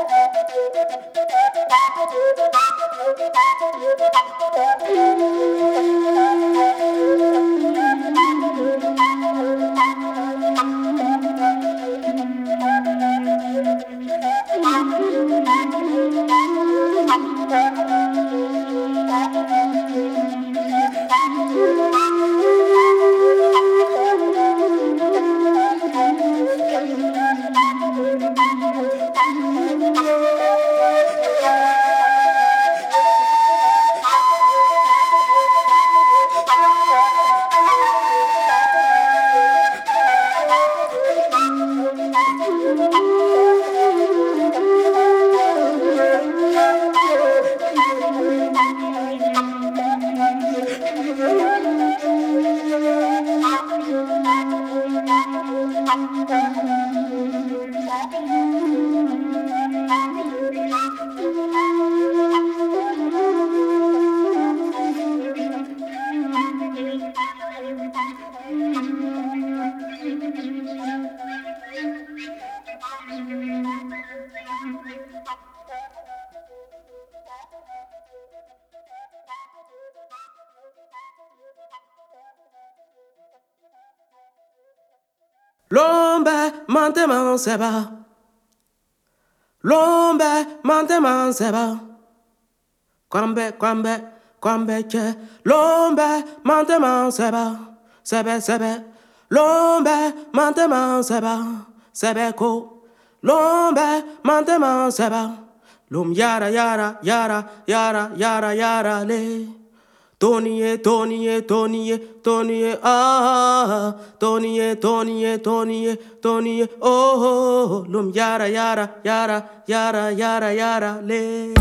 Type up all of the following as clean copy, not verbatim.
Lombe mante man seba, lombe mante man seba, kwambe che, lombe mante man seba, sebe, lombe mante man seba, sebe ko, lombe mante man seba, lum yara le. Tony, ah, Tony, oh, lum yara, le.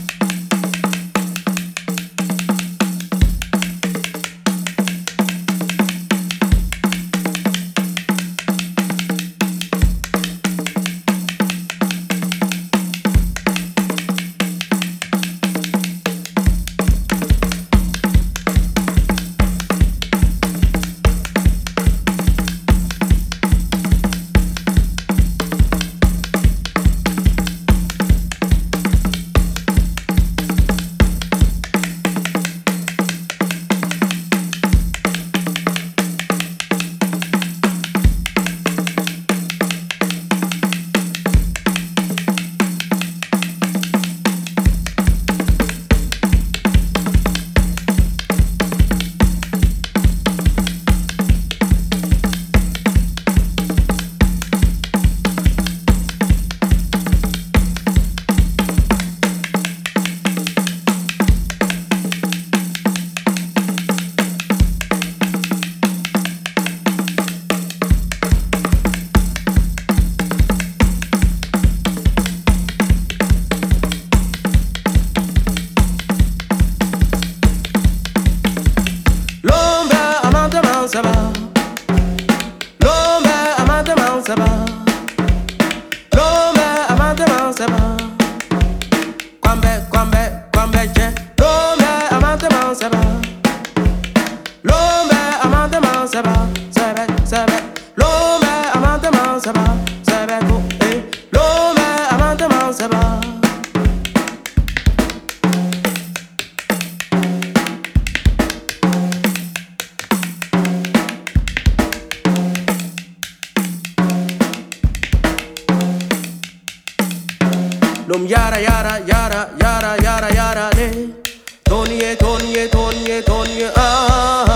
Kwambe che, lombe amante man seba, lombe amante man seba, sebe, lombe amante man seba, sebe ko, lombe amante man seba. Lum yara le. Tony, ah.